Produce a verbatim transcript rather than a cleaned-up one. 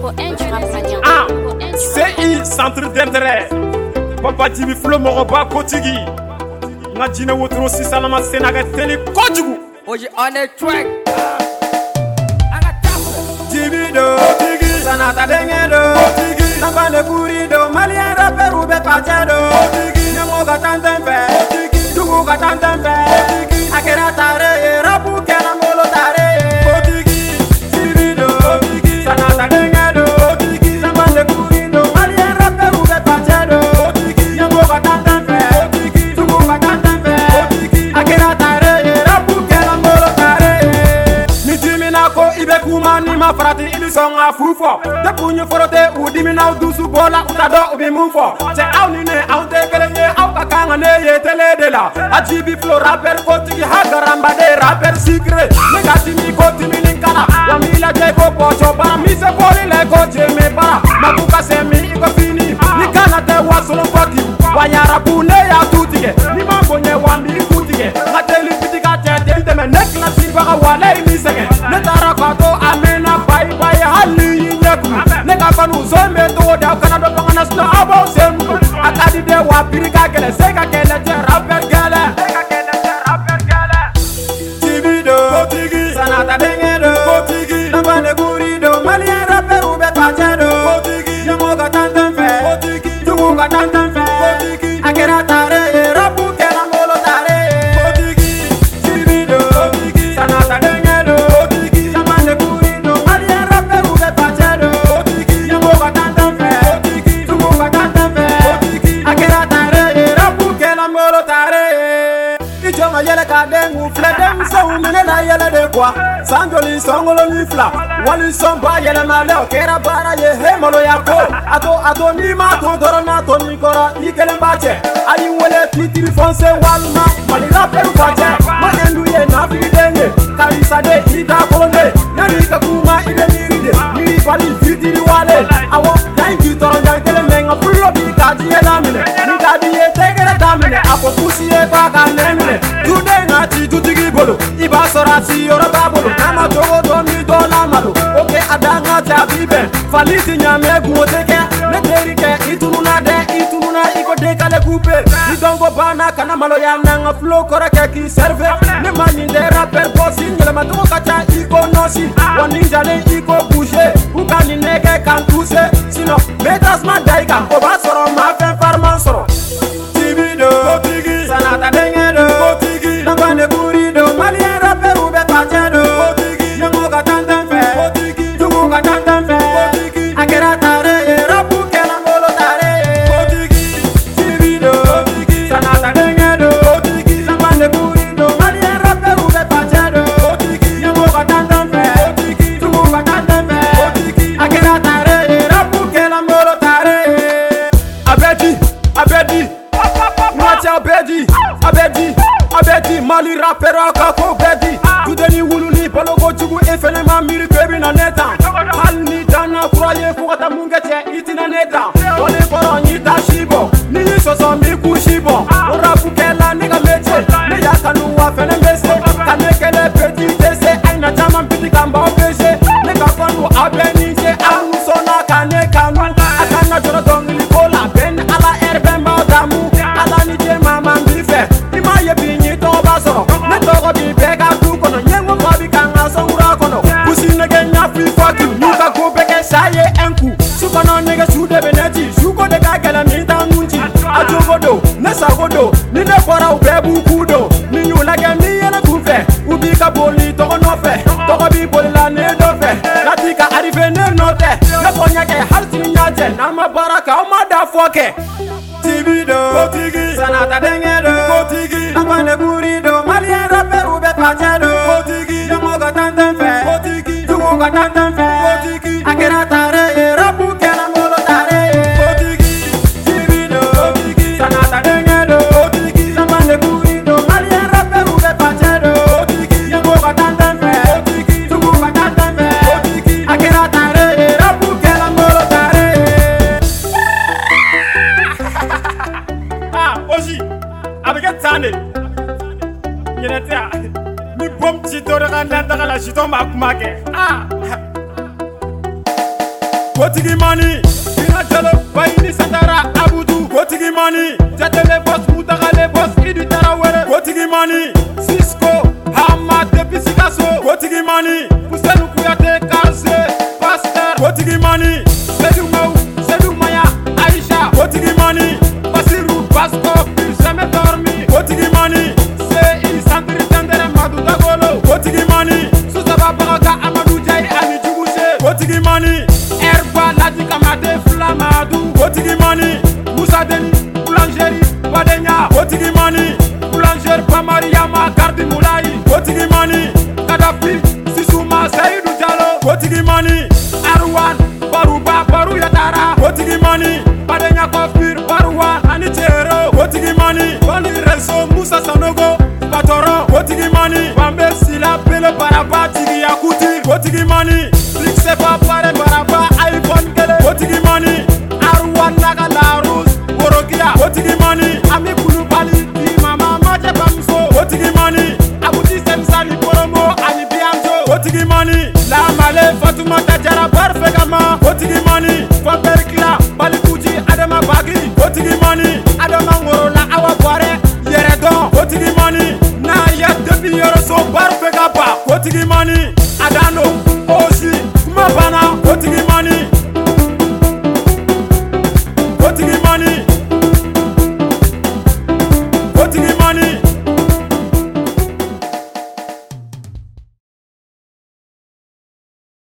Ah, C I centre d'intérêt. Papa Jimmy Flo Moroba Kotigi. Nadine Wotro Sisalama Senaga Tele Kojugu. Oji on the track. Jimmy do Kotigi. Sanata Dengedo Kotigi. Nabane Kurido Malia Raperu Betachado Kotigi. Namoga Tantempe Kotigi. Tuguga Tantempe Kotigi. Akera Tare Rapu Kela Molo Tare Kotigi. Jimmy do Kotigi. Sanata Dengedo Kotigi. Nabane Kurido Malia Raperu Betachado Kotigi. Namoga Tantempe Kotigi. Tuguga Tantempe Kotigi. Akera Tare Rapu Kela Molo Tare Nijimina ko ibe kuma ni ma farati ili songa fufo de kunyu forote udimina dusu bola utado ubi mufo te awni ne awte kelenye aw kakanga ne yetele de la ajibi Flo rapper kotigi hagaramba de rapper secret negati mi kotimi linkana wa mila je ko pocho para mi se poli le koche me para mabuka se mi iko fini nikana te wasolo faki wanyara pune ya tutige ni mambo nye wambi kutige ngateli pitika te te me nekla sibaga wala mi sege netara kato amena bai bai hali nyaku neka fanu zombe to da kana do ngana sto abo sem akadi de wa pirika gele sega gele te rapper gele sega gele te rapper gele tibido kotigi sanata dengedo kotigi nabane gurido malia rapper ube pachado kotigi namoga tantamfe kotigi tuguga tantamfe kotigi akera tare rapu kela molo tare kotigi tibido kotigi sanata dengedo kotigi nabane gurido malia rapper ube pachado kotigi namoga tantamfe kotigi tuguga tantamfe kotigi akera tare rapu kela molo tare Ijoma yele ka dengu fledem so mene na yele de kwa sanjoli songolo ni fla wali somba yele male okera bara ye hemolo yako ato ato ni ma to doro na to ni kora ikele mbache ayi wele titiri fonse walma mali rapper kwache ma endu ye na fi denge karisa de ida kolonde nani ka kuma ile miride ni fali titiri wale awo thank you toro jankele menga fullo bi ka diye na mine ni ka diye tegere damine apo pusiye kwa ka nemine Today ngati tutigi bolo iba sorati ora babolo kama togo doni dola malo oke adanga tabibe faliti nyame guoteke neterike itununa de itununa iko de kale coupe idongo bana kana malo ya nanga Flo korake ki serve ne mani de rapper bossy ngela matoka kacha iko nosi waninja le iko bouger ukani neke kan toucher sino metas madaika oba soro ma fen farman soro tibido kotigi sanata dengedo kotigi nabane gurido malia rapper ube pachado kotigi namoga tantamfe kotigi tuguga tantamfe kotigi akera tare rapu kela molo tare kotigi tibido kotigi sanata dengedo kotigi nabane gurido malia rapper ube pachado kotigi namoga tantamfe kotigi tuguga tantamfe kotigi akera tare rapu kela molo tare abedi abedi Mwacha abedi abedi abedi mali rapper akako bedi tudeni wuluni balogo jugu efene ma miri bebi na neta halni dana furaye fukata mungete itina neta wale koro nyita shibo ni soso mi kushibo rapu kela nega meche ne yakanu wa fene mbese kanekele peti tese aina chama mpiti kamba obeshe nega fanu abenije anu sona kanekanu akana joro dongi kola ben ala erbemba damu ala ni je mama mbife ima ye binyi to basoro ne togo bi bega du kono nyengo babi kanga songura kono kusine ke nya fi fuck you nuka ko beke saye enku sukono nege sude beneti suko de kagala mi tanunji ajogodo ne sagodo ni ne fora ubebu kudo ni nyula ke mi yele kufe ubi ka boli to no fe to bi boli la ne do fe latika arrive ne note ne konya ke halti nyaje na ma baraka o ma da foke tibido kotigi sanata dengedo kotigi nabane gurido malia rapper ube pachado kotigi namoga tantamfe kotigi tuguga tantamfe kotigi akera tare rapu kela molo tare kotigi tibido kotigi sanata dengedo kotigi nabane gurido malia rapper ube pachado kotigi namoga tantamfe kotigi tuguga tantamfe kotigi akera tare rapu kela molo tare Oji, abike tane. Yenetea. Mi bom chito de kan nanda kala chito mak make. Ah. Kotigi Mani, Ina Jalo, Bayini Santara, Abudu, Kotigi Mani, Jatele Boss, Mutagale Boss, Idi Tarawere, Kotigi Mani, Cisco, Hamad, Pisikaso, Kotigi Mani, Pusenu Kuyate, Karse, Pastor, Kotigi Mani, Sedu Mau, Sedu Maya, Aisha, Kotigi Mani, Basiru, Basko, Pisame Dormi, Kotigi Mani, Sei, Santri Tendere, Madu Dagolo, Kotigi Mani, Susaba Baraga, Amadou Jai, Ani Juguse, Kotigi Mani, Erba, Ladi Kamade, Flamadu, Kotigi Mani, Moussa Deni, Boulangerie, Badenya, Kotigi Mani, Boulanger, Pamariyama, Gardi Moulay, Kotigi Mani, Kadhafi, Sissouma, Seydou Diallo, Kotigi Mani, Arwan, Barouba, Barou Yatara, Kotigi Mani, Badenya Kofir, Barouan, Anitiero, Kotigi Mani, Bali Reso, Moussa Sanogo, Batoro, Kotigi Mani, Bambe Sila, Pele Baraba, Tigi Yakuti, Kotigi Mani.